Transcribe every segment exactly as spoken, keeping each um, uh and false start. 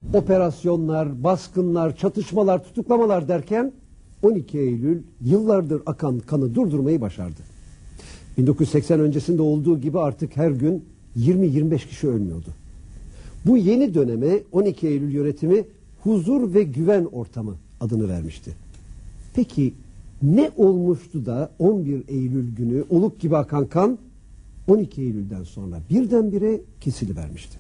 Operasyonlar, baskınlar, çatışmalar, tutuklamalar derken on iki Eylül yıllardır akan kanı durdurmayı başardı. bin dokuz yüz seksen öncesinde olduğu gibi artık her gün yirmi yirmi beş kişi ölmüyordu. Bu yeni döneme on iki Eylül yönetimi huzur ve güven ortamı adını vermişti. Peki ne olmuştu da on bir Eylül günü oluk gibi akan kan on iki Eylül'den sonra birdenbire kesilivermişti?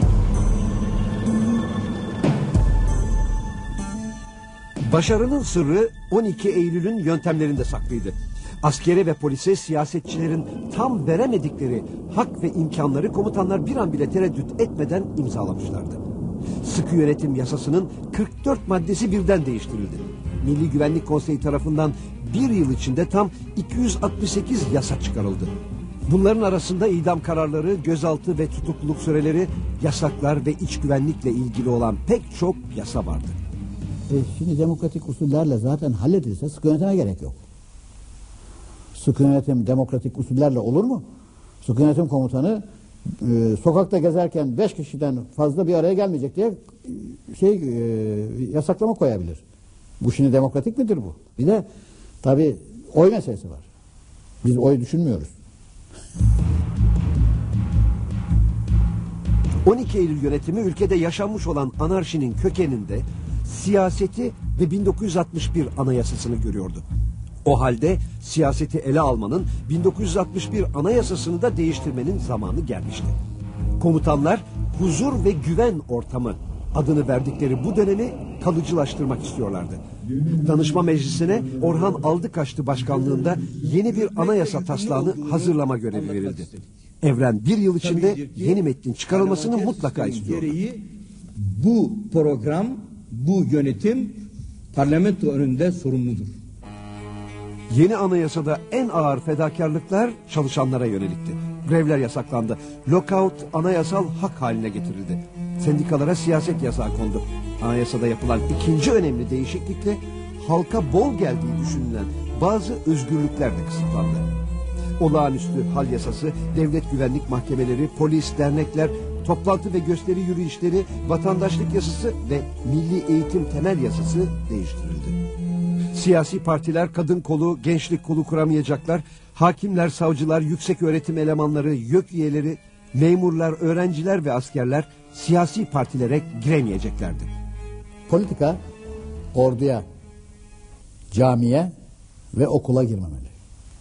Başarının sırrı on iki Eylül'ün yöntemlerinde saklıydı. Askere ve polise siyasetçilerin tam veremedikleri hak ve imkanları komutanlar bir an bile tereddüt etmeden imzalamışlardı. Sıkı yönetim yasasının kırk dört maddesi birden değiştirildi. Milli Güvenlik Konseyi tarafından bir yıl içinde tam iki yüz altmış sekiz yasa çıkarıldı. Bunların arasında idam kararları, gözaltı ve tutukluluk süreleri, yasaklar ve iç güvenlikle ilgili olan pek çok yasa vardı. E şimdi demokratik usullerle zaten halledilse sıkı yönetime gerek yok. Sıkı yönetim demokratik usullerle olur mu? Sıkı yönetim komutanı e, sokakta gezerken beş kişiden fazla bir araya gelmeyecek diye şey e, yasaklama koyabilir. Bu şimdi demokratik midir bu? Bir de tabii oy meselesi var. Biz oy düşünmüyoruz. on iki Eylül yönetimi ülkede yaşanmış olan anarşinin kökeninde siyaseti ve bin dokuz yüz altmış bir anayasasını görüyordu. O halde siyaseti ele almanın, bin dokuz yüz altmış bir anayasasını da değiştirmenin zamanı gelmişti. Komutanlar huzur ve güven ortamı adını verdikleri bu dönemi kalıcılaştırmak istiyorlardı. Danışma Meclisi'ne Orhan Aldıkaçlı başkanlığında yeni bir anayasa taslağını hazırlama görevi verildi. Evren bir yıl içinde yeni metnin çıkarılmasını mutlaka istiyordu. Bu program, bu yönetim parlamento önünde sorumludur. Yeni anayasada en ağır fedakarlıklar çalışanlara yönelikti. Grevler yasaklandı. Lockout anayasal hak haline getirildi. Sendikalara siyaset yasağı kondu. Anayasada yapılan ikinci önemli değişiklikle halka bol geldiği düşünülen bazı özgürlükler de kısıtlandı. Olağanüstü hal yasası, devlet güvenlik mahkemeleri, polis, dernekler, toplantı ve gösteri yürüyüşleri, vatandaşlık yasası ve milli eğitim temel yasası değiştirildi. Siyasi partiler kadın kolu, gençlik kolu kuramayacaklar. Hakimler, savcılar, yüksek öğretim elemanları, YÖK üyeleri, memurlar, öğrenciler ve askerler siyasi partilere giremeyeceklerdi. Politika orduya, camiye ve okula girmemeli.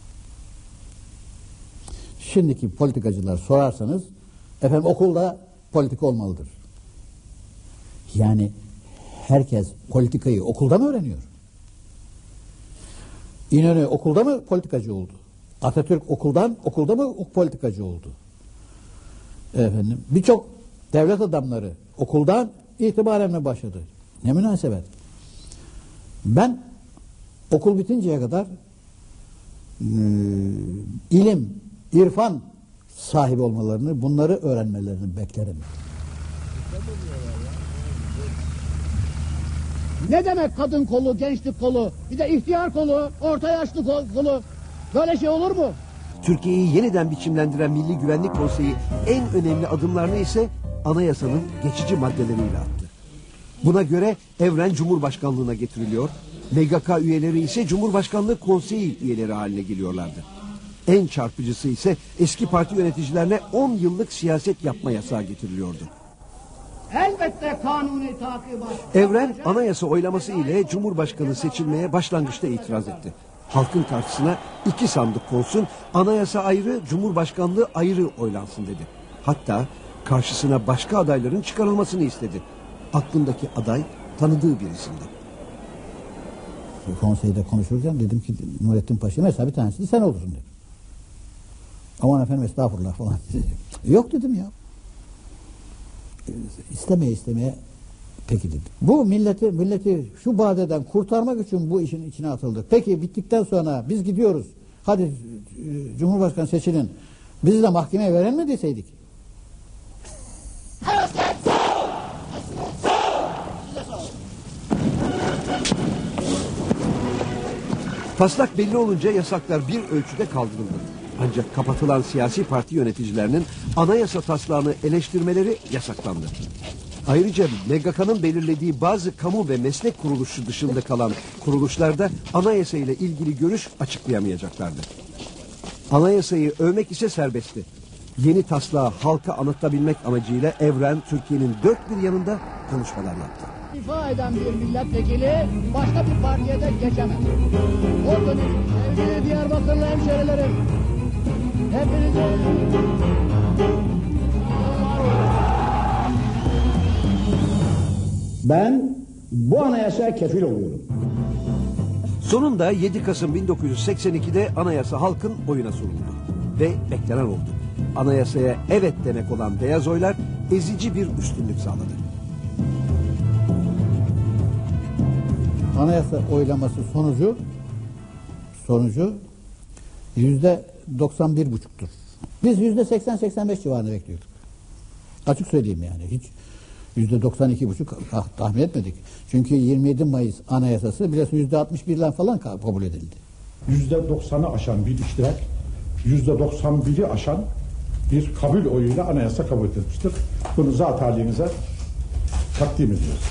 Şimdiki politikacılar sorarsanız efendim okulda politika olmalıdır. Yani herkes politikayı okulda mı öğreniyor? İnönü okulda mı politikacı oldu? Atatürk okuldan okulda mı politikacı oldu? Efendim birçok devlet adamları okuldan itibaren mi başladı? Ne münasebet. Ben okul bitinceye kadar e, ilim, irfan sahibi olmalarını, bunları öğrenmelerini beklerim. Ne demek kadın kolu, gençlik kolu, bir de ihtiyar kolu, orta yaşlı kolu, böyle şey olur mu? Türkiye'yi yeniden biçimlendiren Milli Güvenlik Konseyi en önemli adımlarını ise anayasanın geçici maddeleriyle attı. Buna göre Evren Cumhurbaşkanlığına getiriliyor, M G K üyeleri ise Cumhurbaşkanlığı Konseyi üyeleri haline geliyorlardı. En çarpıcısı ise eski parti yöneticilerine on yıllık siyaset yapma yasağı getiriliyordu. Elbette kanuni takibat. Evren anayasa oylaması ile Cumhurbaşkanı seçilmeye başlangıçta itiraz etti. Halkın karşısına iki sandık konsun, anayasa ayrı, Cumhurbaşkanlığı ayrı oylansın dedi. Hatta karşısına başka adayların çıkarılmasını istedi. Aklındaki aday tanıdığı birisiydi. Konseyde konuşurken dedim ki Nurettin Paşa mesela bir tanesi sen olursun dedi. Aman efendim estağfurullah falan. Yok dedim ya. İstemeye istemeye peki dedim. Bu milleti milleti şu badeden kurtarmak için bu işin içine atıldık. Peki bittikten sonra biz gidiyoruz. Hadi Cumhurbaşkanı seçilin. Bizi de mahkemeye veren mi deseydik? Taslak belli olunca yasaklar bir ölçüde kaldırıldı. Ancak kapatılan siyasi parti yöneticilerinin anayasa taslağını eleştirmeleri yasaklandı. Ayrıca M G K'nın belirlediği bazı kamu ve meslek kuruluşu dışında kalan kuruluşlarda anayasa ile ilgili görüş açıklayamayacaklardı. Anayasayı övmek ise serbestti. Yeni taslağı halka anlatabilmek amacıyla Evren Türkiye'nin dört bir yanında konuşmalar yaptı. İfa eden bir milletvekili başka bir partiye de geçemez. O dönem sevgili Diyarbakırlı hemşerilerim, hepinize ben bu anayasaya kefil oluyorum. Sonunda yedi Kasım bin dokuz yüz seksen ikide anayasa halkın oyuna sunuldu. Ve beklenen oldu. Anayasaya evet demek olan beyaz oylar ezici bir üstünlük sağladı. Anayasa oylaması sonucu sonucu yüzde doksan bir buçuktur. Biz yüzde seksen seksen beş civarında bekliyorduk. Açık söyleyeyim yani. Hiç yüzde doksan iki buçuk tahmin etmedik. Çünkü yirmi yedi Mayıs Anayasası biraz yüzde altmış birler falan kabul edildi. Yüzde doksanı aşan bir iştirak, yüzde doksan biri aşan bir kabul oyuyla anayasa kabul edilmiştir. Bunu zat halinize takdim ediyoruz.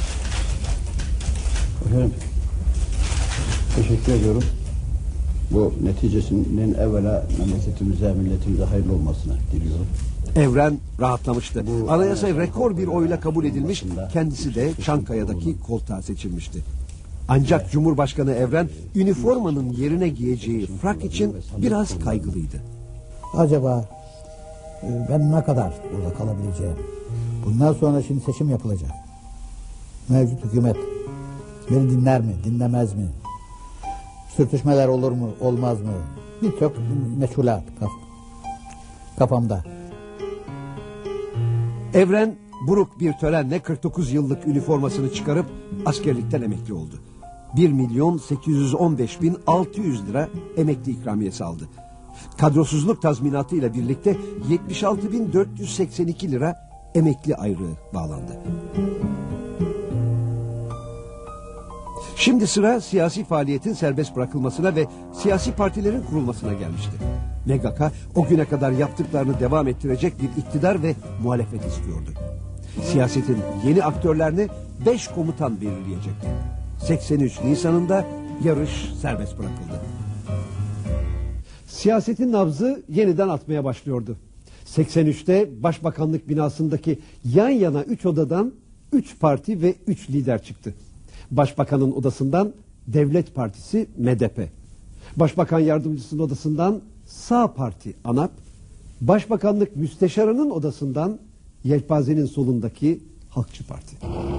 Efendim, teşekkür ediyorum. Bu neticesinin evvela memleketimize, milletimize hayırlı olmasını diliyorum. Evren rahatlamıştı. Anayasa rekor bir oyla kabul edilmiş, kendisi de Çankaya'daki koltuğa seçilmişti. Ancak Cumhurbaşkanı Evren, üniformanın yerine giyeceği frak için biraz kaygılıydı. Acaba e, ben ne kadar burada kalabileceğim? Bundan sonra şimdi seçim yapılacak. Mevcut hükümet beni dinler mi, dinlemez mi? Sürtüşmeler olur mu, olmaz mı? Birçok meçhulat kaf kafamda. Evren buruk bir törenle kırk dokuz yıllık üniformasını çıkarıp askerlikten emekli oldu. bir milyon sekiz yüz on beş bin altı yüz lira emekli ikramiyesi aldı. Kadrosuzluk tazminatı ile birlikte yetmiş altı bin dört yüz seksen iki lira emekli aylığı bağlandı. Şimdi sıra siyasi faaliyetin serbest bırakılmasına ve siyasi partilerin kurulmasına gelmişti. M G K o güne kadar yaptıklarını devam ettirecek bir iktidar ve muhalefet istiyordu. Siyasetin yeni aktörlerini beş komutan belirleyecekti. seksen üç Nisan'ında yarış serbest bırakıldı. Siyasetin nabzı yeniden atmaya başlıyordu. seksen üçte Başbakanlık binasındaki yan yana üç odadan üç parti ve üç lider çıktı. Başbakanın odasından Devlet Partisi M D P. Başbakan Yardımcısının odasından Sağ Parti ANAP. Başbakanlık Müsteşarı'nın odasından Yelpaze'nin solundaki Halkçı Parti.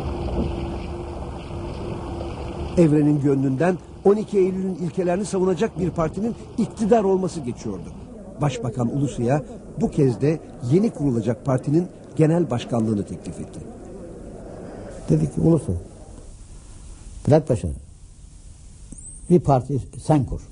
Evren'in gönlünden on iki Eylül'ün ilkelerini savunacak bir partinin iktidar olması geçiyordu. Başbakan Ulusu'ya bu kez de yeni kurulacak partinin genel başkanlığını teklif etti. Dedi ki Ulusu, Bülent Paşa, bir parti sen kur.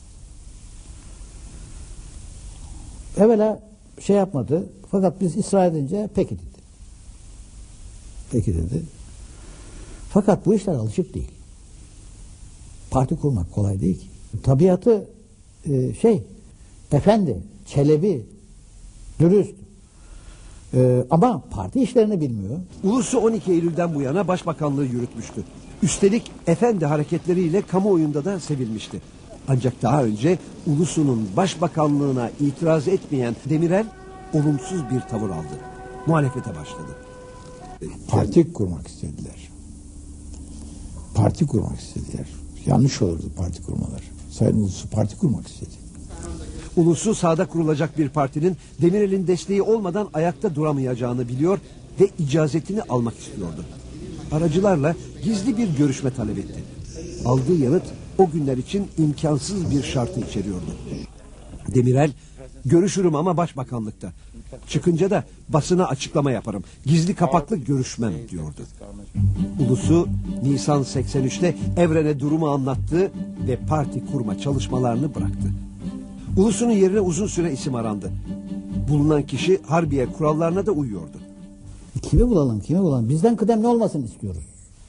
Evvela şey yapmadı, fakat biz ısrar edince peki dedi. Peki dedi. Fakat bu işler alışık değil. Parti kurmak kolay değil ki. Tabiatı e, şey, efendi, çelebi, dürüst. E, ama parti işlerini bilmiyor. Ulusu on iki Eylül'den bu yana başbakanlığı yürütmüştü. Üstelik efendi hareketleriyle kamuoyunda da sevilmişti. Ancak daha önce Ulusu'nun başbakanlığına itiraz etmeyen Demirel olumsuz bir tavır aldı. Muhalefete başladı. Parti kurmak istediler. Parti kurmak istediler. Yanlış olurdu parti kurmalar. Sayın Ulusu parti kurmak istedi. Ulusu sağda kurulacak bir partinin Demirel'in desteği olmadan ayakta duramayacağını biliyor ve icazetini almak istiyordu. Aracılarla gizli bir görüşme talep etti. Aldığı yanıt o günler için imkansız bir şartı içeriyordu. Demirel, görüşürüm ama başbakanlıkta. Çıkınca da basına açıklama yaparım. Gizli kapaklı görüşmem diyordu. Ulusu Nisan seksen üçte Evren'e durumu anlattı ve parti kurma çalışmalarını bıraktı. Ulusu'nun yerine uzun süre isim arandı. Bulunan kişi Harbiye kurallarına da uyuyordu. Kimi bulalım, kimi bulalım? Bizden kıdemli olmasını istiyoruz.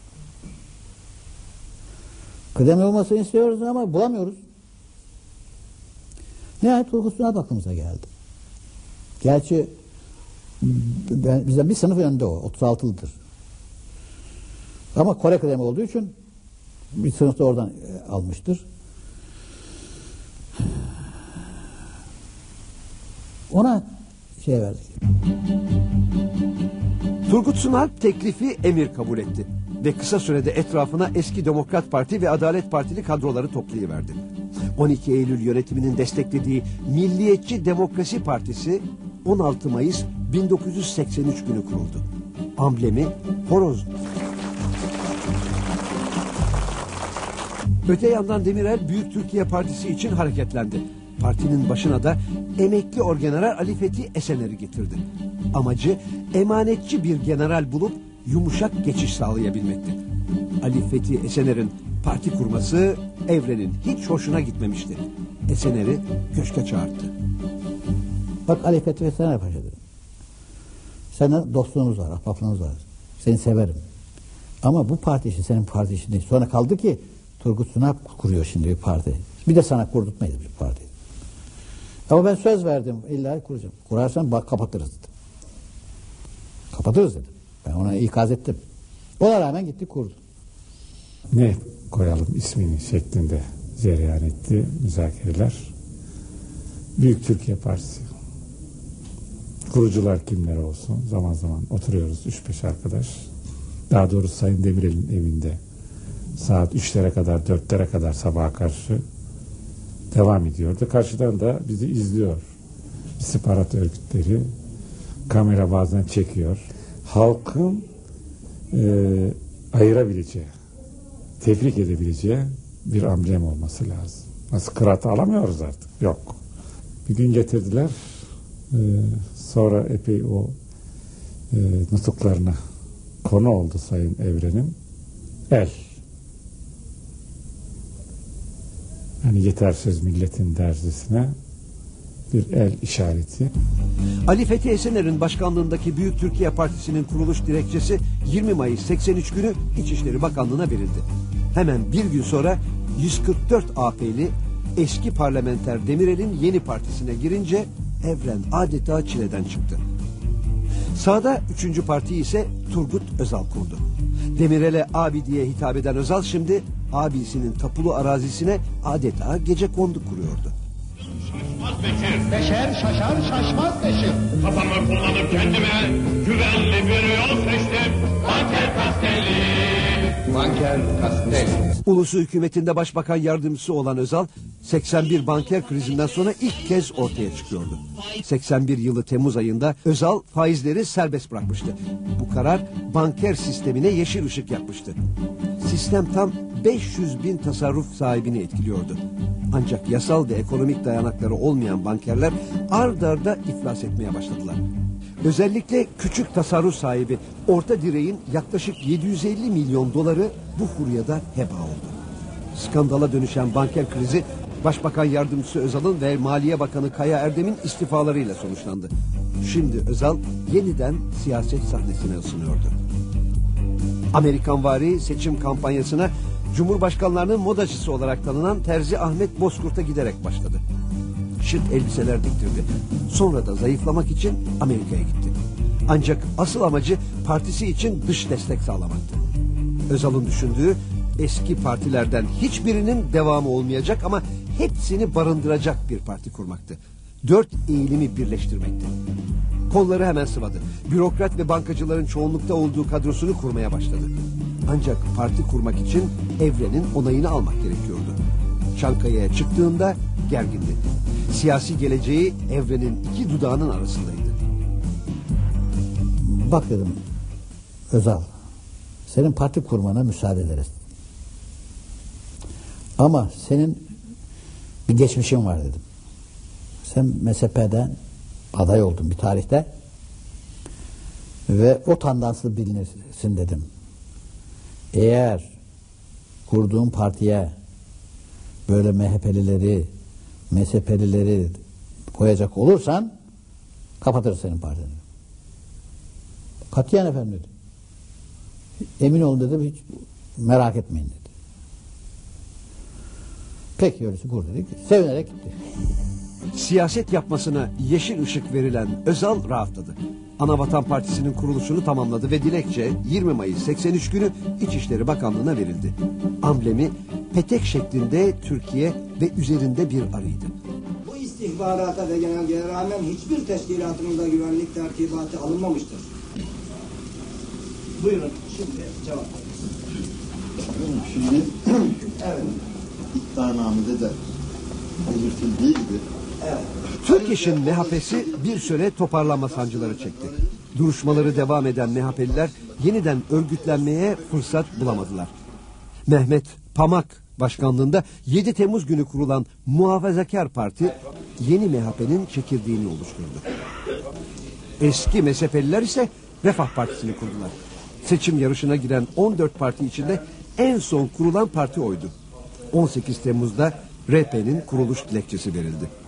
Kıdemli olmasını istiyoruz ama bulamıyoruz. Nihayet Turgut Sunal aklımıza geldi. Gerçi Ben, bizden bir sınıf önünde o. otuz altılıdır. Ama Kore kıdemi olduğu için bir sınıfta oradan e, almıştır. Ona şey verdik. Turgut Sunalp teklifi emir kabul etti ve kısa sürede etrafına eski Demokrat Parti ve Adalet Partili kadroları toplayıverdi. on iki Eylül yönetiminin desteklediği Milliyetçi Demokrasi Partisi on altı Mayıs bin dokuz yüz seksen üç günü kuruldu. Amblemi horoz. Öte yandan Demirel Büyük Türkiye Partisi için hareketlendi. Partinin başına da emekli orgeneral Ali Fethi Esener'i getirdi. Amacı emanetçi bir general bulup yumuşak geçiş sağlayabilmekti. Ali Fethi Esener'in parti kurması Evren'in hiç hoşuna gitmemişti. Esener'i köşke çağırdı. Bak Ali Fethi Esener Paşa dedi. Seninle dostluğumuz var, ahbaplığımız var. Seni severim. Ama bu parti işi senin parti işin değil. Sonra kaldı ki Turgut Sunalp kuruyor şimdi bir parti. Bir de sana kurdurtmayız bir parti. Ama ben söz verdim. İlla kuracağım. Kurarsan bak kapatırız dedim. Kapatırız dedim. Ben ona ikaz ettim. Ona rağmen gitti kurdu. Ne koyalım ismini şeklinde cereyan etti müzakereler. Büyük Türkiye Partisi. Kurucular kimler olsun? Zaman zaman oturuyoruz üç beş arkadaş. Daha doğrusu Sayın Demirel'in evinde saat üçlere kadar, dörtlere kadar sabaha karşı devam ediyordu. Karşıdan da bizi izliyor. İstihbarat örgütleri. Kamera bazen çekiyor. Halkın e, ayırabileceği, tebrik edebileceği bir amblem olması lazım. Nasıl kıraatı alamıyoruz artık. Yok. Bir gün getirdiler. E, sonra epey o e, nutuklarına konu oldu Sayın Evren'in. El. Yani yetersiz milletin derzisine bir el işareti. Ali Fethi Esener'in başkanlığındaki Büyük Türkiye Partisi'nin kuruluş dilekçesi yirmi Mayıs seksen üç günü İçişleri Bakanlığı'na verildi. Hemen bir gün sonra yüz kırk dört A P'li eski parlamenter Demirel'in yeni partisine girince Evren adeta çileden çıktı. Sağda üçüncü partiyi ise Turgut Özal kurdu. Demirel'e abi diye hitap eden Özal şimdi abisinin tapulu arazisine adeta gecekondu kuruyordu. Şaşmaz Beşir. Beşer şaşar şaşmaz Beşir. Kafamı kullanıp kendime güvenli bir yol seçtim. Banker Kastelli. Banker Castelli. Ulusu hükümetinde başbakan yardımcısı olan Özal, seksen bir banker krizinden sonra ilk kez ortaya çıkıyordu. seksen bir yılı Temmuz ayında Özal faizleri serbest bırakmıştı. Bu karar banker sistemine yeşil ışık yakmıştı. Sistem tam beş yüz bin tasarruf sahibini etkiliyordu. Ancak yasal ve ekonomik dayanakları olmayan bankerler ard arda iflas etmeye başladılar. Özellikle küçük tasarruf sahibi orta direğin yaklaşık yedi yüz elli milyon doları bu furyada heba oldu. Skandala dönüşen banker krizi Başbakan Yardımcısı Özal'ın ve Maliye Bakanı Kaya Erdem'in istifalarıyla sonuçlandı. Şimdi Özal yeniden siyaset sahnesine ısınıyordu. Amerikanvari seçim kampanyasına Cumhurbaşkanlarının modacısı olarak tanınan Terzi Ahmet Bozkurt'a giderek başladı. Şık elbiseler diktirdi. Sonra da zayıflamak için Amerika'ya gitti. Ancak asıl amacı partisi için dış destek sağlamaktı. Özal'ın düşündüğü eski partilerden hiçbirinin devamı olmayacak ama hepsini barındıracak bir parti kurmaktı. Dört eğilimi birleştirmekti. Kolları hemen sıvadı. Bürokrat ve bankacıların çoğunlukta olduğu kadrosunu kurmaya başladı. Ancak parti kurmak için Evren'in onayını almak gerekiyordu. Çankaya'ya çıktığında gergindi. Siyasi geleceği Evren'in iki dudağının arasındaydı. Bak dedim Özal, senin parti kurmana müsaade ederiz. Ama senin bir geçmişin var dedim. Sen M S P'den aday oldun bir tarihte ve o tandanslı bilinirsin dedim. Eğer kurduğun partiye böyle M H P'lileri, M S P'lileri koyacak olursan kapatırız senin partini. Katiyen efendim dedi. Emin olun dedim, hiç merak etmeyin dedi. Peki öyleyse kur dedik. Sevinerek gitti. Siyaset yapmasına yeşil ışık verilen Özal rahatladı. Anavatan Partisi'nin kuruluşunu tamamladı ve dilekçe yirmi Mayıs seksen üç günü İçişleri Bakanlığı'na verildi. Amblemi petek şeklinde Türkiye ve üzerinde bir arıydı. Bu istihbarata ve genelgeye rağmen hiçbir teşkilatının da güvenlik tertibatı alınmamıştır. Buyurun şimdi cevap verin. Şimdi evet. iddianamede de belirtildiği gibi. Evet. Türk İş'in M H P'si bir süre toparlanma sancıları çekti. Duruşmaları devam eden M H P'liler yeniden örgütlenmeye fırsat bulamadılar. Mehmet Pamak başkanlığında yedi Temmuz günü kurulan Muhafazakar Parti yeni M H P'nin çekirdeğini oluşturdu. Eski Mezhepeliler ise Refah Partisi'ni kurdular. Seçim yarışına giren on dört parti içinde en son kurulan parti oydu. on sekiz Temmuz'da R P'nin kuruluş dilekçesi verildi.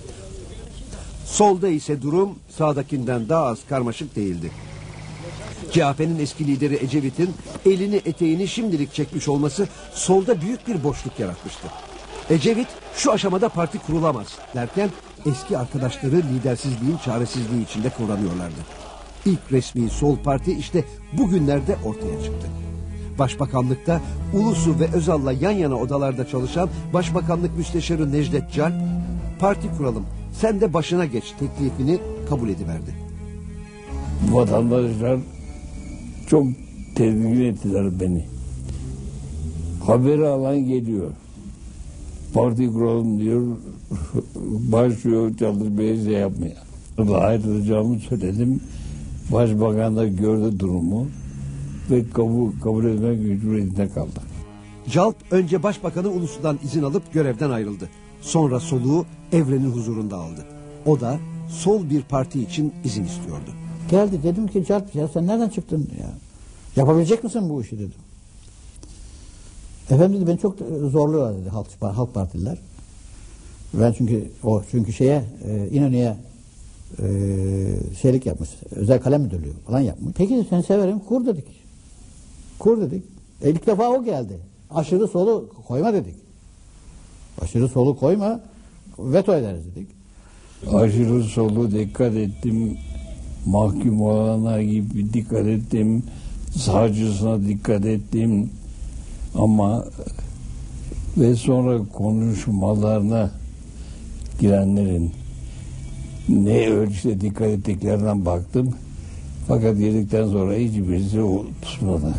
Solda ise durum sağdakinden daha az karmaşık değildi. C H P'nin eski lideri Ecevit'in elini eteğini şimdilik çekmiş olması solda büyük bir boşluk yaratmıştı. Ecevit şu aşamada parti kurulamaz derken eski arkadaşları lidersizliğin çaresizliği içinde kıvranıyorlardı. İlk resmi sol parti işte bugünlerde ortaya çıktı. Başbakanlıkta Ulusu ve Özal'la yan yana odalarda çalışan Başbakanlık Müsteşarı Necdet Calp, parti kuralım sen de başına geç teklifini kabul ediverdi. Vatandaşlar çok tedirgin ettiler beni. Haberi alan geliyor. Parti kuralım diyor, başlıyor çalışmaya şey yapmaya. Ayrılacağımı söyledim. Başbakan da gördü durumu ve kabul, kabul etmek mecburiyetinde kaldı. Calp önce Başbakanı Ulusu'dan izin alıp görevden ayrıldı. Sonra soluğu Evren'in huzurunda aldı. O da sol bir parti için izin istiyordu. Geldi dedim ki Calp ya sen nereden çıktın ya? Yapabilecek misin bu işi dedim. Efendim dedi beni çok zorluyorlar dedi halk, halk partililer. Ben çünkü o çünkü şeye e, İnönü'ye e, şeylik yapmış. Özel kalem müdürlüğü falan yapmış. Peki seni severim kur dedik. Kur dedik. E, ilk defa o geldi. Aşırı solu koyma dedik. Aşırı solu koyma veto ederiz dedik. Aşırı solu dikkat ettim. Mahkum olana gibi dikkat ettim. Sağcısına dikkat ettim. Ama ve sonra konuşmalarına girenlerin ne ölçüde dikkat ettiklerine baktım. Fakat girdikten sonra hiçbirisi tutmadı.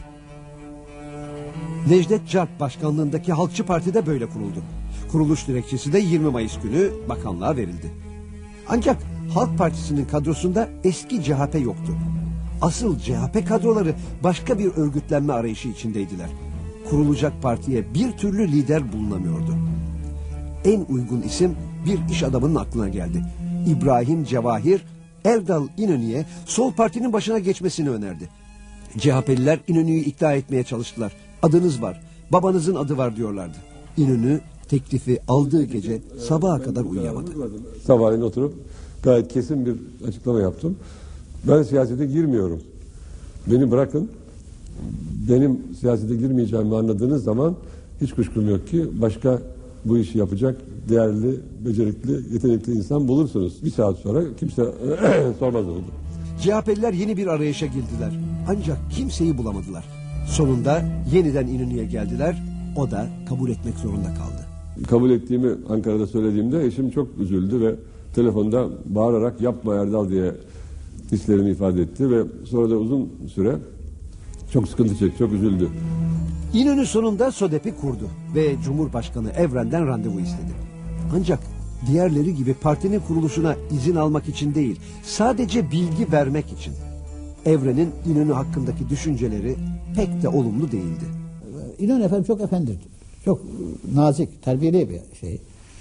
Necdet Calp başkanlığındaki Halkçı Parti de böyle kuruldu. Kuruluş dilekçesi de yirmi Mayıs günü bakanlığa verildi. Ancak Halk Partisi'nin kadrosunda eski C H P yoktu. Asıl C H P kadroları başka bir örgütlenme arayışı içindeydiler. Kurulacak partiye bir türlü lider bulunamıyordu. En uygun isim bir iş adamının aklına geldi. İbrahim Cevahir, Erdal İnönü'ye sol partinin başına geçmesini önerdi. C H P'liler İnönü'yü ikna etmeye çalıştılar. Adınız var, babanızın adı var diyorlardı. İnönü teklifi aldığı gece sabaha kadar uyuyamadı. Sabahleyin oturup gayet kesin bir açıklama yaptım. Ben siyasete girmiyorum. Beni bırakın. Benim siyasete girmeyeceğimi anladığınız zaman hiç kuşkum yok ki başka bu işi yapacak değerli, becerikli, yetenekli insan bulursunuz. Bir saat sonra kimse sormaz oldu. C H P'liler yeni bir arayışa girdiler. Ancak kimseyi bulamadılar. Sonunda yeniden İnönü'ye geldiler. O da kabul etmek zorunda kaldı. Kabul ettiğimi Ankara'da söylediğimde eşim çok üzüldü ve telefonda bağırarak yapma Erdal diye hislerini ifade etti ve sonra da uzun süre çok sıkıntı çekti, çok üzüldü. İnönü sonunda SODEP'i kurdu ve Cumhurbaşkanı Evren'den randevu istedi. Ancak diğerleri gibi partinin kuruluşuna izin almak için değil, sadece bilgi vermek için. Evren'in İnönü hakkındaki düşünceleri pek de olumlu değildi. İnönü efendim çok efendidir. Çok nazik, terbiyeli bir şey.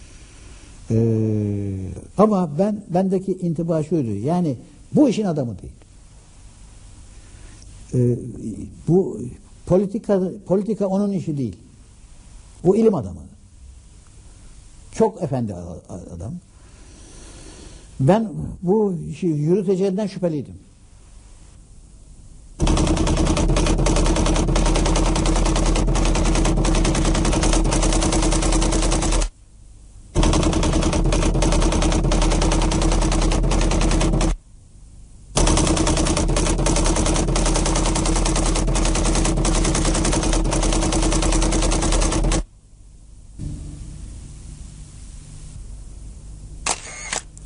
Ee, ama ben bendeki intiba şuydu. Yani bu işin adamı değil. Ee, bu politika politika onun işi değil. Bu ilim adamı. Çok efendi adam. Ben bu işi yürüteceğinden şüpheliydim.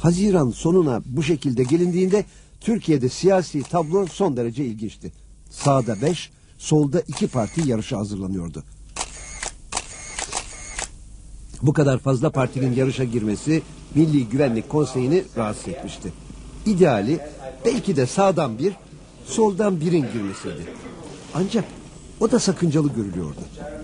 Haziran sonuna bu şekilde gelindiğinde Türkiye'de siyasi tablo son derece ilginçti. Sağda beş, solda iki parti yarışa hazırlanıyordu. Bu kadar fazla partinin yarışa girmesi Milli Güvenlik Konseyi'ni rahatsız etmişti. İdeali belki de sağdan bir, soldan birin girmesiydi. Ancak o da sakıncalı görülüyordu.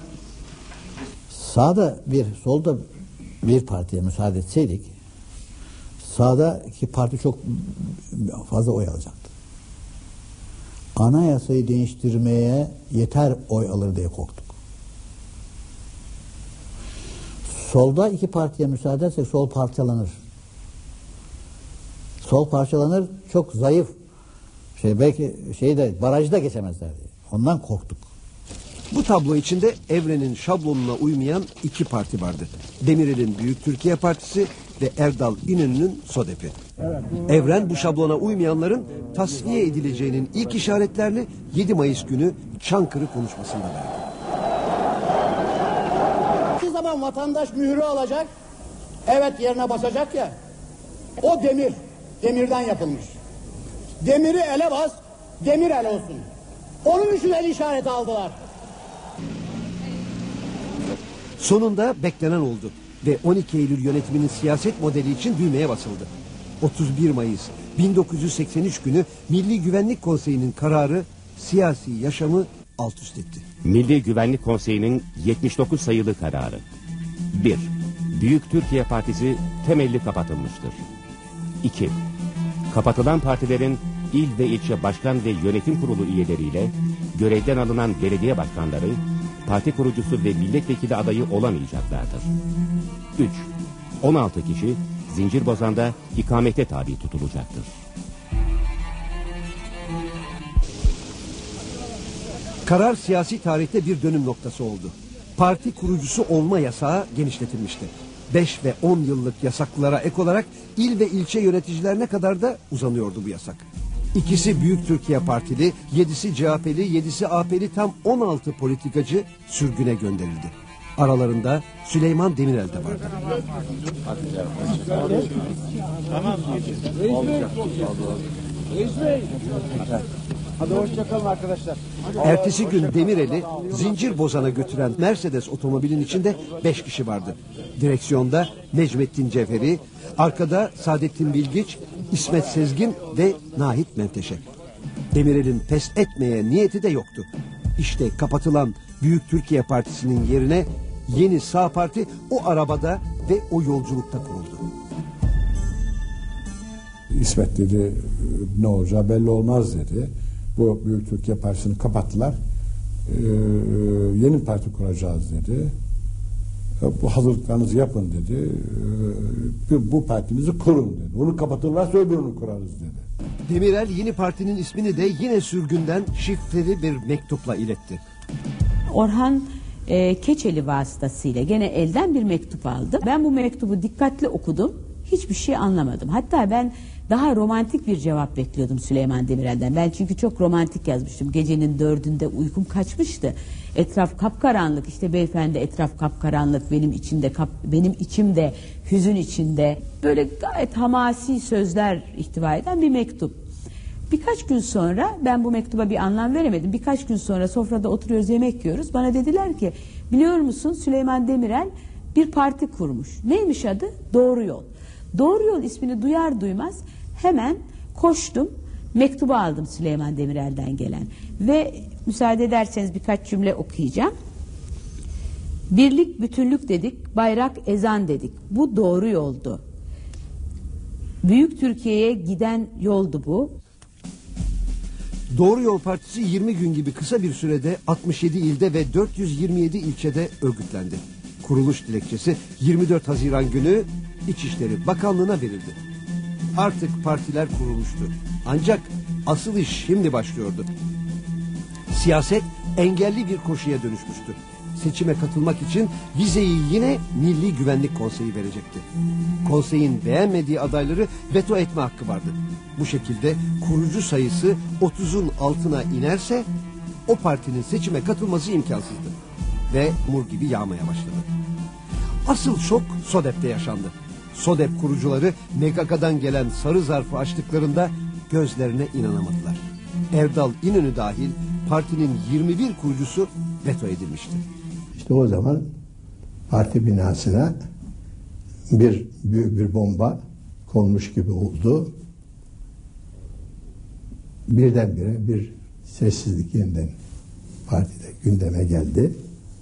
Sağda bir, solda bir partiye müsaade etseydik, sağdaki parti çok fazla oy alacaktı. Anayasayı değiştirmeye yeter oy alır diye korktuk. Solda iki partiye müsaade etsek sol parçalanır. Sol parçalanır, çok zayıf. Şey belki şeyde barajda geçemezler diye. Ondan korktuk. Bu tablo içinde Evren'in şablonuna uymayan iki parti vardı. Demirel'in Büyük Türkiye Partisi ve Erdal İnönü'nün SODEP'i. Evren bu şablona uymayanların tasfiye edileceğinin ilk işaretlerini yedi Mayıs günü Çankırı konuşmasında verdi. Bir zaman vatandaş mührü alacak, evet yerine basacak ya, o demir, demirden yapılmış. Demiri ele bas, demir el olsun. Onun için el işareti aldılar. Sonunda beklenen oldu ve on iki Eylül yönetiminin siyaset modeli için düğmeye basıldı. otuz bir Mayıs bin dokuz yüz seksen üç günü Milli Güvenlik Konseyi'nin kararı siyasi yaşamı alt üst etti. Milli Güvenlik Konseyi'nin yetmiş dokuz sayılı kararı. bir. Büyük Türkiye Partisi temelli kapatılmıştır. iki. Kapatılan partilerin il ve ilçe başkan ve yönetim kurulu üyeleriyle görevden alınan belediye başkanları parti kurucusu ve milletvekili adayı olamayacaklardır. üç. on altı kişi Zincirbozan'da ikamete tabi tutulacaktır. Karar siyasi tarihte bir dönüm noktası oldu. Parti kurucusu olma yasağı genişletilmişti. beş ve on yıllık yasaklara ek olarak il ve ilçe yöneticilerine kadar da uzanıyordu bu yasak. İkisi Büyük Türkiye Partili, yedisi C H P'li, yedisi A P'li tam on altı politikacı sürgüne gönderildi. Aralarında Süleyman Demirel de vardı. Hadi hoşçakalın arkadaşlar. Ertesi gün Demirel'i Zincirbozan'a götüren Mercedes otomobilin içinde beş kişi vardı. Direksiyonda Necmettin Cevheri, arkada Saadettin Bilgiç, İsmet Sezgin ve Nahit Menteşe. Demirel'in pes etmeye niyeti de yoktu. İşte kapatılan Büyük Türkiye Partisi'nin yerine yeni Sağ Parti o arabada ve o yolculukta kuruldu. İsmet dedi ne olacağı belli olmaz dedi. Bu Büyük Türkiye Partisi'ni kapattılar. Ee, yeni parti kuracağız dedi. Bu hazırlıklarınızı yapın dedi. Ee, bu partimizi kurun dedi. Onu kapatırlarsa öbürünü kurarız dedi. Demirel yeni partinin ismini de yine sürgünden şifreli bir mektupla iletti. Orhan e, Keçeli vasıtasıyla gene elden bir mektup aldım. Ben bu mektubu dikkatli okudum. Hiçbir şey anlamadım. Hatta ben daha romantik bir cevap bekliyordum Süleyman Demirel'den. Ben çünkü çok romantik yazmıştım. Gecenin dördünde uykum kaçmıştı. Etraf kapkaranlık. İşte beyefendi etraf kapkaranlık. Benim içinde kap, benim içimde hüzün içinde. Böyle gayet hamasi sözler ihtiva eden bir mektup. Birkaç gün sonra ben bu mektuba bir anlam veremedim. Birkaç gün sonra sofrada oturuyoruz, yemek yiyoruz. Bana dediler ki biliyor musun Süleyman Demirel bir parti kurmuş. Neymiş adı? Doğru Yol. Doğru Yol ismini duyar duymaz hemen koştum, mektubu aldım Süleyman Demirel'den gelen ve müsaade ederseniz birkaç cümle okuyacağım. Birlik, bütünlük dedik, bayrak, ezan dedik. Bu doğru yoldu. Büyük Türkiye'ye giden yoldu bu. Doğru Yol Partisi yirmi gün gibi kısa bir sürede altmış yedi ilde ve dört yüz yirmi yedi ilçede örgütlendi. Kuruluş dilekçesi yirmi dört Haziran günü İçişleri Bakanlığı'na verildi. Artık partiler kurulmuştu. Ancak asıl iş şimdi başlıyordu. Siyaset engelli bir koşuya dönüşmüştü. Seçime katılmak için vizeyi yine Milli Güvenlik Konseyi verecekti. Konseyin beğenmediği adayları veto etme hakkı vardı. Bu şekilde kurucu sayısı otuzun altına inerse o partinin seçime katılması imkansızdı. Ve mur gibi yağmaya başladı. Asıl şok SODEP'te yaşandı. SODEP kurucuları M K K'dan gelen sarı zarfı açtıklarında gözlerine inanamadılar. Erdal İnönü dahil partinin yirmi bir kurucusu veto edilmişti. İşte o zaman parti binasına bir büyük bir bomba konmuş gibi oldu. Birdenbire bir sessizlik yeniden partide gündeme geldi.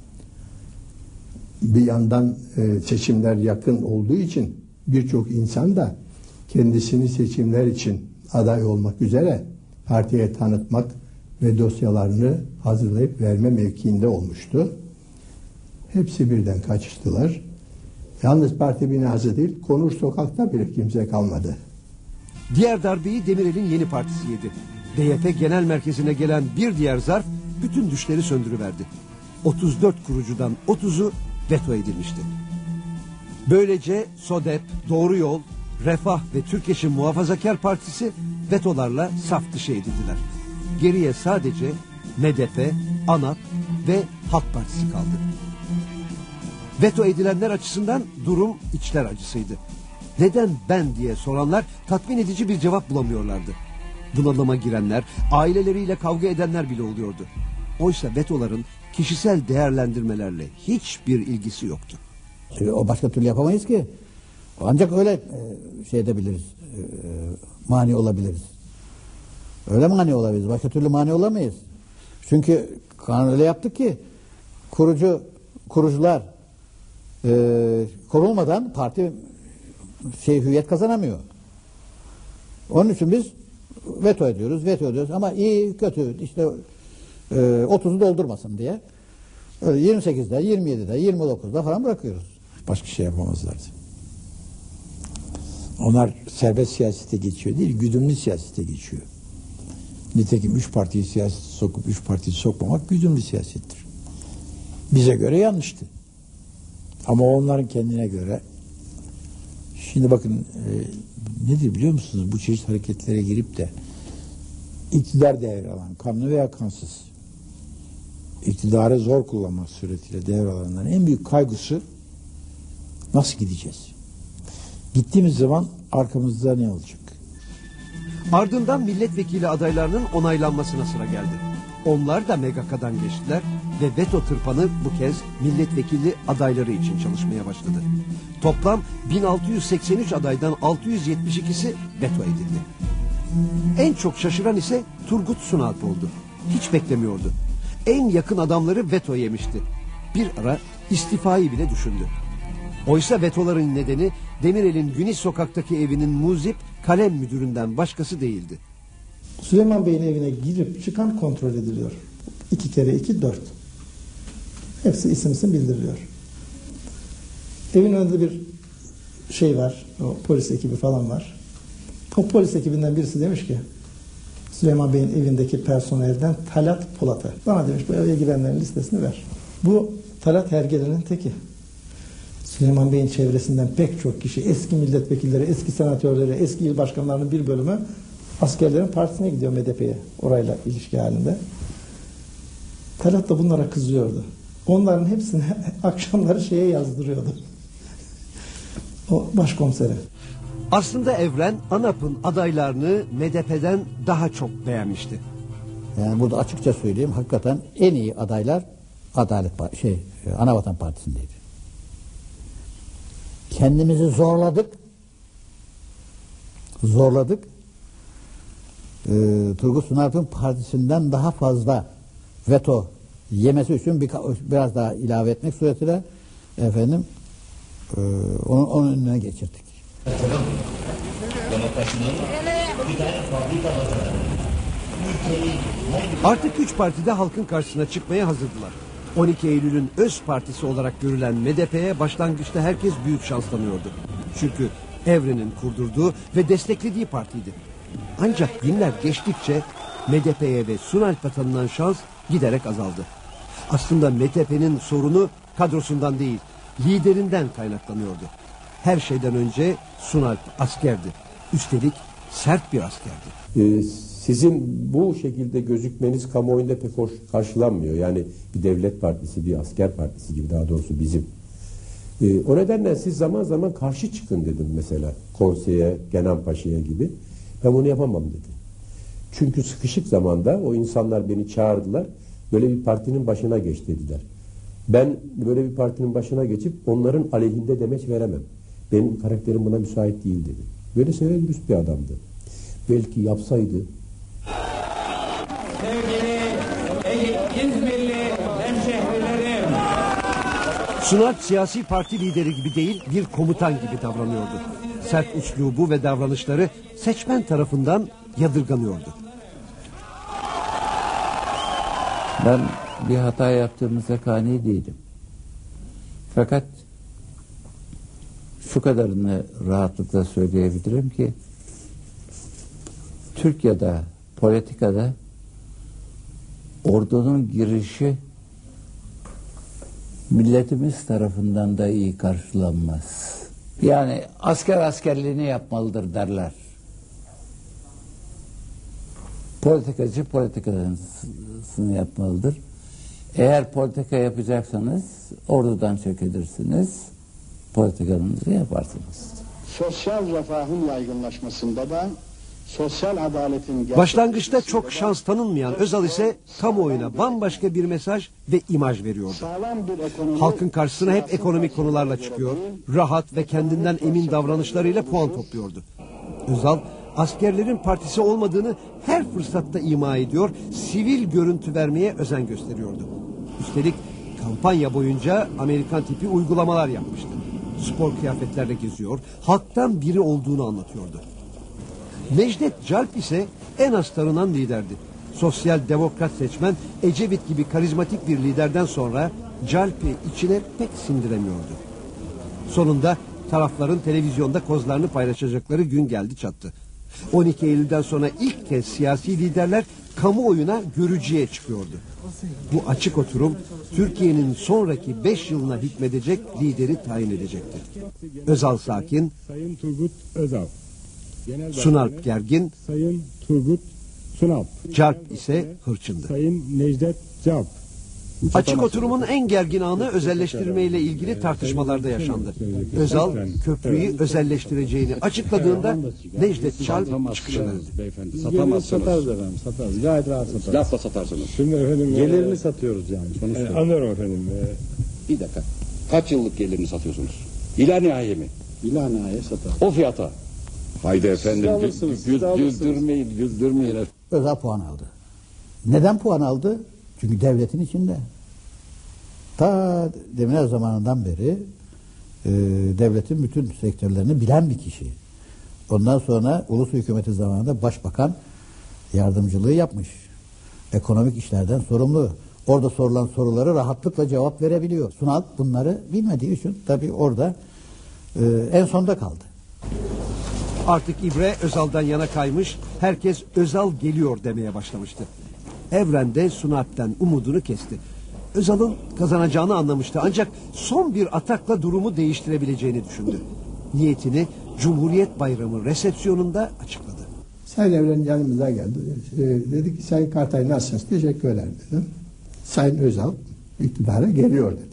Bir yandan e, seçimler yakın olduğu için birçok insan da kendisini seçimler için aday olmak üzere partiye tanıtmak ve dosyalarını hazırlayıp verme mevkiinde olmuştu. Hepsi birden kaçıştılar. Yalnız parti binası değil, Konur Sokak'ta bile kimse kalmadı. Diğer darbeyi Demirel'in yeni partisi yedi. D Y P Genel Merkezi'ne gelen bir diğer zarf bütün düşleri söndürüverdi. otuz dört kurucudan otuzu veto edilmişti. Böylece SODEP, Doğru Yol, Refah ve Türkeş'in Muhafazakar Partisi vetolarla saf dışı edildiler. Geriye sadece M D P, ANAP ve Halk Partisi kaldı. Veto edilenler açısından durum içler acısıydı. Neden ben diye soranlar tatmin edici bir cevap bulamıyorlardı. Bunalıma girenler, aileleriyle kavga edenler bile oluyordu. Oysa vetoların kişisel değerlendirmelerle hiçbir ilgisi yoktu. O başka türlü yapamayız ki. Ancak öyle şey edebiliriz, mani olabiliriz. Öyle mani olabiliriz, başka türlü mani olamayız. Çünkü kanun öyle yaptık ki kurucu kurucular e, korulmadan parti şey hüviyet kazanamıyor. Onun için biz veto ediyoruz, veto ediyoruz ama iyi kötü işte e, otuzu doldurmasın diye öyle yirmi sekizde, yirmi yedide, yirmi dokuzda falan bırakıyoruz. Başka şey yapamazlardı. Onlar serbest siyasete geçiyor değil, güdümlü siyasete geçiyor. Nitekim üç partiyi siyasete sokup üç partiyi sokmamak güdümlü siyasettir. Bize göre yanlıştı. Ama onların kendine göre. Şimdi bakın e, nedir biliyor musunuz? Bu çeşit hareketlere girip de iktidar devralan, kanlı veya kansız iktidarı zor kullanmak suretiyle devralanların en büyük kaygısı nasıl gideceğiz? Gittiğimiz zaman arkamızda ne olacak? Ardından milletvekili adaylarının onaylanmasına sıra geldi. Onlar da M K K'dan geçtiler ve veto tırpanı bu kez milletvekili adayları için çalışmaya başladı. Toplam bin altı yüz seksen üç adaydan altı yüz yetmiş ikisi veto edildi. En çok şaşıran ise Turgut Sunalp oldu. Hiç beklemiyordu. En yakın adamları veto yemişti. Bir ara istifayı bile düşündü. Oysa vetoların nedeni Demirel'in Güniş Sokak'taki evinin muzip kalem müdüründen başkası değildi. Süleyman Bey'in evine girip çıkan kontrol ediliyor. İki kere iki, dört. Hepsi isim isim bildiriliyor. Evin önünde bir şey var, o polis ekibi falan var. O polis ekibinden birisi demiş ki, Süleyman Bey'in evindeki personelden Talat Polat'a. Bana demiş bu eve girenlerin listesini ver. Bu Talat Hergele'nin teki. Süleyman Bey'in çevresinden pek çok kişi, eski milletvekilleri, eski senatörleri, eski il başkanlarının bir bölümü askerlerin partisine gidiyor M D P'ye. Orayla ilişki halinde. Talat da bunlara kızıyordu. Onların hepsini akşamları şeye yazdırıyordu. O başkomisere. Aslında Evren ANAP'ın adaylarını M D P'den daha çok beğenmişti. Yani burada açıkça söyleyeyim, hakikaten en iyi adaylar Adalet şey Anavatan Partisi'ndeydi. Kendimizi zorladık. Zorladık. Ee, Turgut Sunalp'ın partisinden daha fazla veto yemesi için bir, biraz daha ilave etmek suretiyle efendim e, onun, onun önüne geçirdik. Artık üç parti de halkın karşısına çıkmaya hazırdılar. on iki Eylül'ün öz partisi olarak görülen M D P'ye başlangıçta herkes büyük şans tanıyordu. Çünkü Evren'in kurdurduğu ve desteklediği partiydi. Ancak günler geçtikçe M D P'ye ve Sunalp'e tanınan şans giderek azaldı. Aslında M D P'nin sorunu kadrosundan değil, liderinden kaynaklanıyordu. Her şeyden önce Sunalp askerdi. Üstelik sert bir askerdi. Ee, sizin bu şekilde gözükmeniz kamuoyunda pek hoş karşılanmıyor. Yani bir devlet partisi, bir asker partisi gibi, daha doğrusu bizim. E, o nedenle siz zaman zaman karşı çıkın dedim mesela konseye, Kenan Paşa'ya gibi. Ben bunu yapamam dedi. Çünkü sıkışık zamanda o insanlar beni çağırdılar. Böyle bir partinin başına geç dediler. Ben böyle bir partinin başına geçip onların aleyhinde demeç veremem. Benim karakterim buna müsait değil dedi. Böyle seven dürüst bir adamdı. Belki yapsaydı. Sevgili İzmirli hemşehrilerim. Sunalp siyasi parti lideri gibi değil, bir komutan gibi davranıyordu. Sert üslubu ve davranışları seçmen tarafından yadırganıyordu. Ben bir hata yaptığımıza kani değilim. Fakat şu kadarını rahatlıkla söyleyebilirim ki Türkiye'de politikada ordunun girişi milletimiz tarafından da iyi karşılanmaz. Yani asker askerliğini yapmalıdır derler. Politikacı politikasını yapmalıdır. Eğer politika yapacaksanız ordudan çekilirsiniz, politikanızı yaparsınız. Sosyal refahın yaygınlaşmasında da sosyal adaletin... Başlangıçta çok şans tanınmayan Özal ise kamuoyuna bambaşka bir mesaj ve imaj veriyordu. Halkın karşısına hep ekonomik konularla çıkıyor, rahat ve kendinden emin davranışlarıyla puan topluyordu. Özal, askerlerin partisi olmadığını her fırsatta ima ediyor, sivil görüntü vermeye özen gösteriyordu. Üstelik kampanya boyunca Amerikan tipi uygulamalar yapmıştı. Spor kıyafetlerle geziyor, halktan biri olduğunu anlatıyordu. Necdet Calp ise en az tanınan liderdi. Sosyal demokrat seçmen Ecevit gibi karizmatik bir liderden sonra Calp'i içine pek sindiremiyordu. Sonunda tarafların televizyonda kozlarını paylaşacakları gün geldi çattı. on iki Eylül'den sonra ilk kez siyasi liderler kamuoyuna görücüye çıkıyordu. Bu açık oturum Türkiye'nin sonraki beş yılına hükmedecek lideri tayin edecekti. Özal sakin, Sayın Turgut Özal. Sunalp gergin, Sayın Turgut Sunalp. Calp ise hırçındı. Sayın Necdet Calp. Açık oturumun en gergin anı özelleştirme ile ilgili tartışmalarda yaşandı. Özal köprüyü özelleştireceğini açıkladığında Necdet Calp çıkışını verdi. Beyefendi satamazsınız. Satarız efendim, satarız. Gayet rahat satarız. Lafla satarsınız. Şimdi efendim Gelirini satıyoruz yani sonuçta. E, anlıyorum efendim. E, Bir dakika. Kaç yıllık gelirini satıyorsunuz? İla nihai mi? İla nihai satar. O fiyata. Haydi efendim. alırsınız, Gü- siz alırsınız. Güldürmeyin, güldürmeyin. Özal puan aldı. Neden puan aldı? Çünkü devletin içinde. Ta Demirel zamanından beri e, devletin bütün sektörlerini bilen bir kişi. Ondan sonra ulus hükümeti zamanında başbakan yardımcılığı yapmış. Ekonomik işlerden sorumlu. Orada sorulan soruları rahatlıkla cevap verebiliyor. Sunalp bunları bilmediği için tabii orada e, en sonda kaldı. Artık İbre Özal'dan yana kaymış, herkes Özal geliyor demeye başlamıştı. Evren de Sunalp'ten umudunu kesti. Özal'ın kazanacağını anlamıştı ancak son bir atakla durumu değiştirebileceğini düşündü. Niyetini Cumhuriyet Bayramı resepsiyonunda açıkladı. Sayın Evren yanımıza geldi. E, dedi ki Sayın Kartay nasılsınız? Teşekkürler dedim. Sayın Özal iktidara geliyor dedi.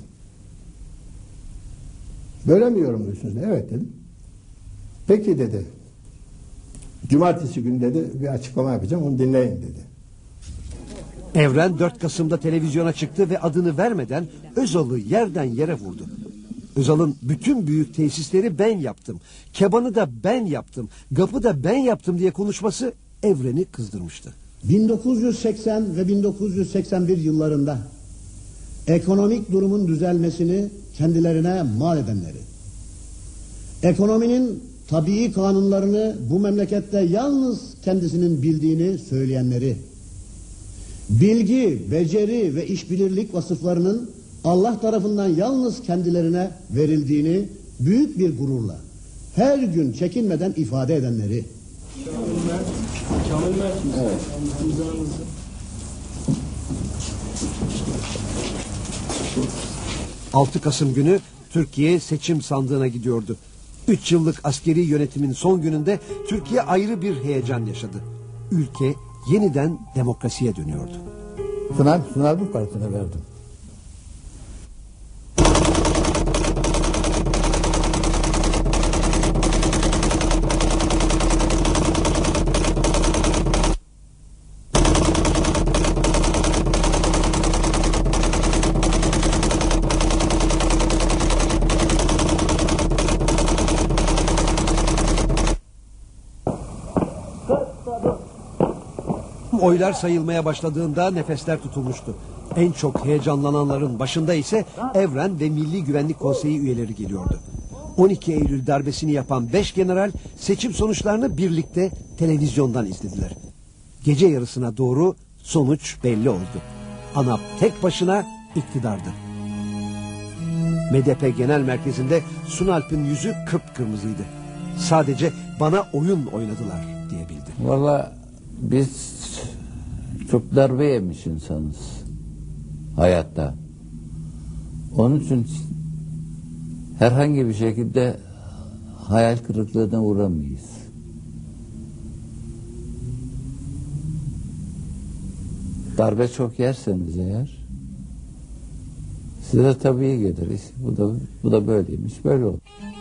Böyle mi yorumluyorsunuz? Evet dedim. Peki dedi. Cumartesi günü dedi bir açıklama yapacağım onu dinleyin dedi. Evren dört Kasım'da televizyona çıktı ve adını vermeden Özal'ı yerden yere vurdu. Özal'ın bütün büyük tesisleri ben yaptım, Keban'ı da ben yaptım, Gap'ı da ben yaptım diye konuşması Evren'i kızdırmıştı. bin dokuz yüz seksen ve bin dokuz yüz seksen bir yıllarında ekonomik durumun düzelmesini kendilerine mal edenleri, ekonominin tabii kanunlarını bu memlekette yalnız kendisinin bildiğini söyleyenleri, bilgi, beceri ve işbirlik vasıflarının Allah tarafından yalnız kendilerine verildiğini büyük bir gururla her gün çekinmeden ifade edenleri, evet. altı Kasım günü Türkiye seçim sandığına gidiyordu. Üç yıllık askeri yönetimin son gününde Türkiye ayrı bir heyecan yaşadı. Ülke yeniden demokrasiye dönüyordu. Sunalp, Sunalp'ın partisine verdim. Oylar sayılmaya başladığında nefesler tutulmuştu. En çok heyecanlananların başında ise Evren ve Milli Güvenlik Konseyi üyeleri geliyordu. on iki Eylül darbesini yapan beş general seçim sonuçlarını birlikte televizyondan izlediler. Gece yarısına doğru sonuç belli oldu. ANAP tek başına iktidardı. M D P Genel Merkezi'nde Sunalp'in yüzü kıpkırmızıydı. Sadece bana oyun oynadılar diyebildi. Valla biz çok darbe yemiş insanız hayatta. Onun için herhangi bir şekilde hayal kırıklığına uğramayız. Darbe çok yerseniz eğer size tabii gelir. Bu da bu da böyleymiş, böyle oldu.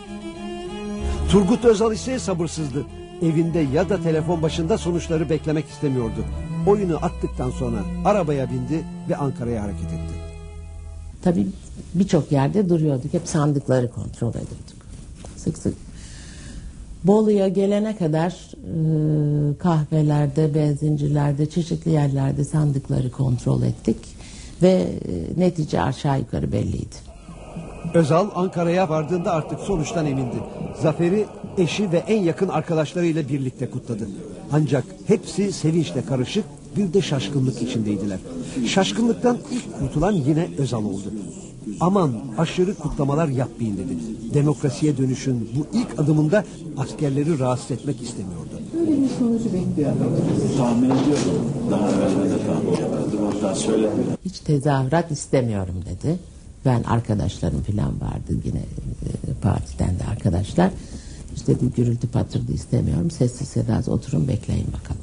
Turgut Özal ise sabırsızdı. Evinde ya da telefon başında sonuçları beklemek istemiyordu. Oyunu attıktan sonra arabaya bindi ve Ankara'ya hareket etti. Tabii birçok yerde duruyorduk. Hep sandıkları kontrol ediyorduk. Sık sık. Bolu'ya gelene kadar e, kahvelerde, benzincilerde, çeşitli yerlerde sandıkları kontrol ettik. Ve e, netice aşağı yukarı belliydi. Özal Ankara'ya vardığında artık sonuçtan emindi. Zaferi eşi ve en yakın arkadaşlarıyla birlikte kutladı. Ancak hepsi sevinçle karışık bir de şaşkınlık içindeydiler. Şaşkınlıktan ilk kurtulan yine Özal oldu. Aman aşırı kutlamalar yapmayın dedi. Demokrasiye dönüşün bu ilk adımında askerleri rahatsız etmek istemiyordu. Böyle bir sonucu bekliyorum. Tahmin ediyorum. Daha evvel de tahmin yapardım. Hatta söyledim. Hiç tezahürat istemiyorum dedi. Ben arkadaşlarım falan vardı yine e, partiden de arkadaşlar. İşte dedim gürültü patırdı istemiyorum. Sessiz sedasız oturun bekleyin bakalım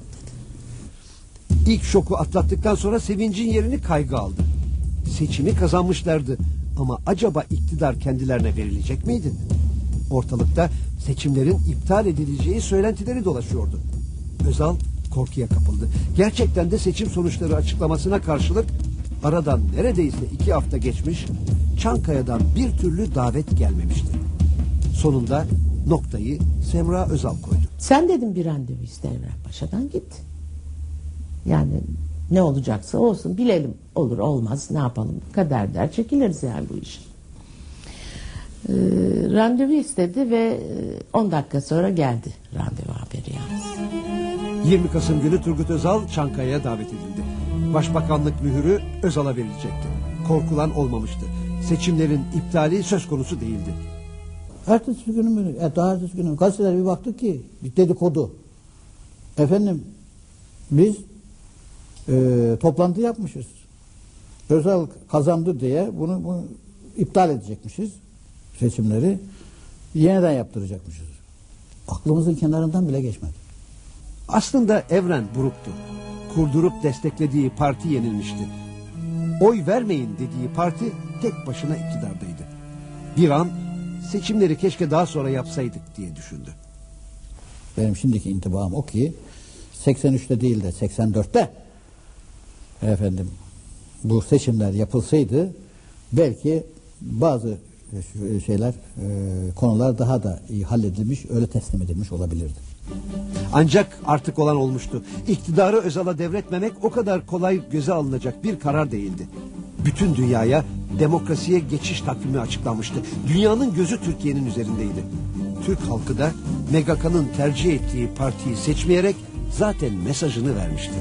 dedi. İlk şoku atlattıktan sonra sevincin yerini kaygı aldı. Seçimi kazanmışlardı ama acaba iktidar kendilerine verilecek miydi? Ortalıkta seçimlerin iptal edileceği söylentileri dolaşıyordu. Özal korkuya kapıldı. Gerçekten de seçim sonuçları açıklamasına karşılık aradan neredeyse iki hafta geçmiş, Çankaya'dan bir türlü davet gelmemişti. Sonunda noktayı Semra Özal koydu. Sen dedim bir randevu iste Evren Paşa'dan git. Yani ne olacaksa olsun bilelim, olur olmaz ne yapalım, kader der çekiliriz yani bu iş. Ee, randevu istedi ve on dakika sonra geldi randevu haberi yalnız. yirmi Kasım günü Turgut Özal Çankaya'ya davet edildi. Başbakanlık mühürü Özal'a verilecekti. Korkulan olmamıştı. Seçimlerin iptali söz konusu değildi. Ertesi günü mü? E, daha ertesi günü gazetelere bir baktık ki bir dedikodu. Efendim biz e, toplantı yapmışız. Özal kazandı diye bunu, bunu iptal edecekmişiz seçimleri. Yeniden yaptıracakmışız. Aklımızın kenarından bile geçmedi. Aslında Evren buruktu. Kurdurup desteklediği parti yenilmişti. Oy vermeyin dediği parti tek başına iktidardaydı. Bir an seçimleri keşke daha sonra yapsaydık diye düşündü. Benim şimdiki intibam o ki seksen üçte değil de seksen dörtte efendim bu seçimler yapılsaydı belki bazı şeyler e, konular daha da iyi halledilmiş, öyle teslim edilmiş olabilirdi. Ancak artık olan olmuştu. İktidarı Özal'a devretmemek o kadar kolay göze alınacak bir karar değildi. Bütün dünyaya demokrasiye geçiş takvimi açıklanmıştı. Dünyanın gözü Türkiye'nin üzerindeydi. Türk halkı da M G K'nın tercih ettiği partiyi seçmeyerek zaten mesajını vermişti.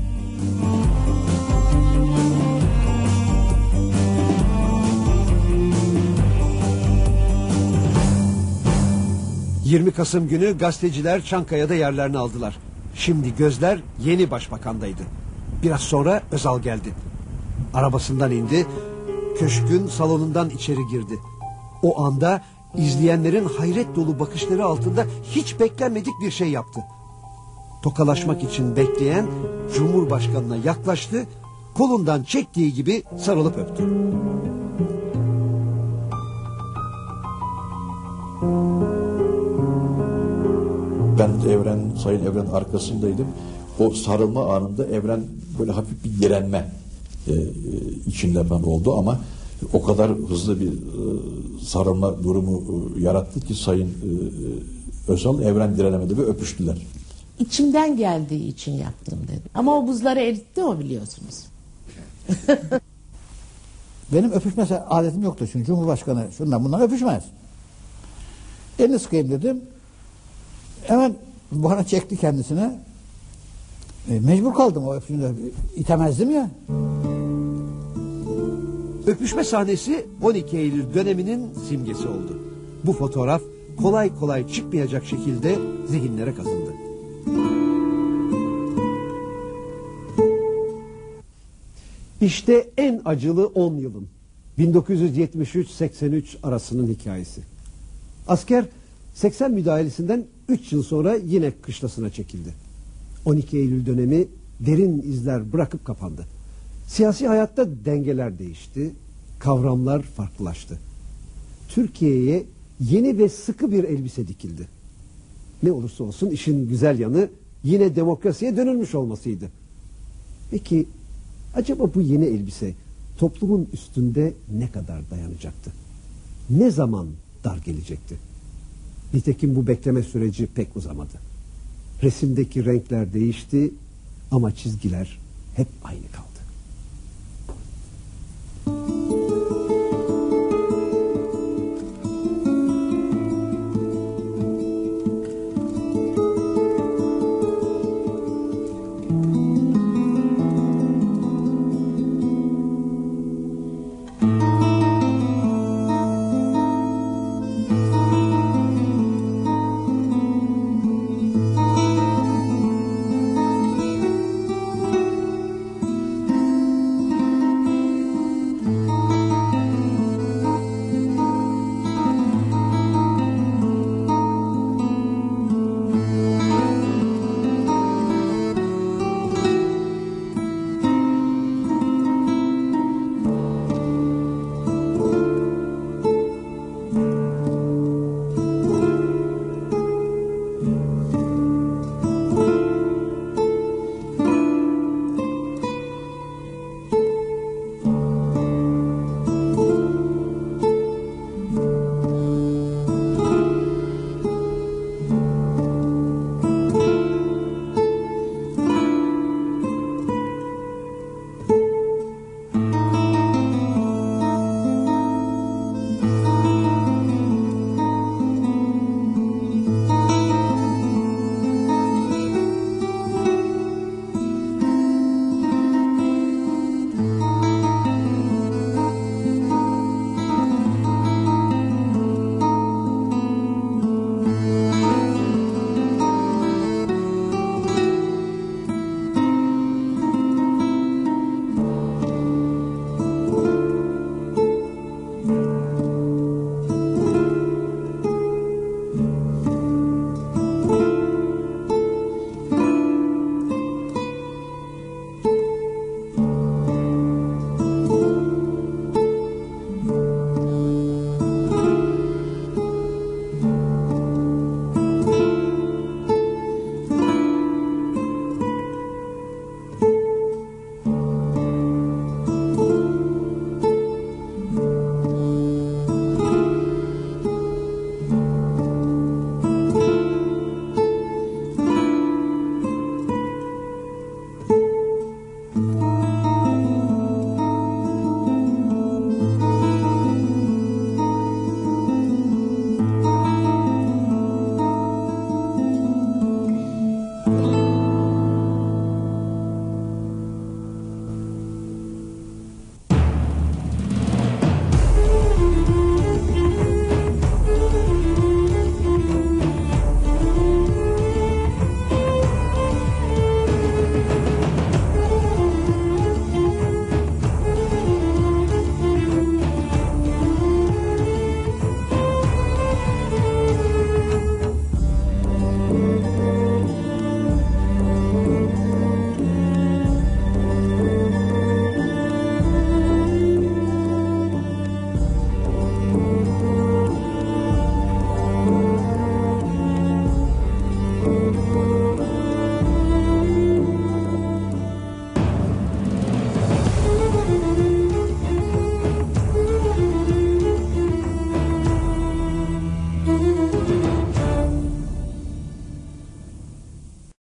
yirmi Kasım günü gazeteciler Çankaya'da yerlerini aldılar. Şimdi gözler yeni başbakandaydı. Biraz sonra Özal geldi. Arabasından indi, köşkün salonundan içeri girdi. O anda izleyenlerin hayret dolu bakışları altında hiç beklenmedik bir şey yaptı. Tokalaşmak için bekleyen Cumhurbaşkanı'na yaklaştı, kolundan çektiği gibi sarılıp öptü. Ben Evren, Sayın Evren arkasındaydım. O sarılma anında Evren böyle hafif bir direnme e, içinde ben oldu ama o kadar hızlı bir e, sarılma durumu e, yarattı ki Sayın e, Özal, Evren direnemedi ve öpüştüler. içimden geldiği için yaptım dedim. Ama o buzları eritti o, biliyorsunuz. Benim öpüşme adetim yoktu. Çünkü Cumhurbaşkanı şundan bundan öpüşmez. Elini sıkayım dedim. Hemen bana çekti kendisine. E, mecbur kaldım o öpüşünde. İtemezdim ya. Öpüşme sahnesi on iki Eylül döneminin simgesi oldu. Bu fotoğraf kolay kolay çıkmayacak şekilde zihinlere kazındı. İşte en acılı on yılın. bin dokuz yüz yetmiş üç seksen üç arasının hikayesi. Asker seksen müdahalesinden üç yıl sonra yine kışlasına çekildi. on iki Eylül dönemi derin izler bırakıp kapandı. Siyasi hayatta dengeler değişti, kavramlar farklılaştı. Türkiye'ye yeni ve sıkı bir elbise dikildi. Ne olursa olsun işin güzel yanı yine demokrasiye dönülmüş olmasıydı. Peki acaba bu yeni elbise toplumun üstünde ne kadar dayanacaktı? Ne zaman dar gelecekti? Nitekim bu bekleme süreci pek uzamadı. Resimdeki renkler değişti ama çizgiler hep aynı kaldı.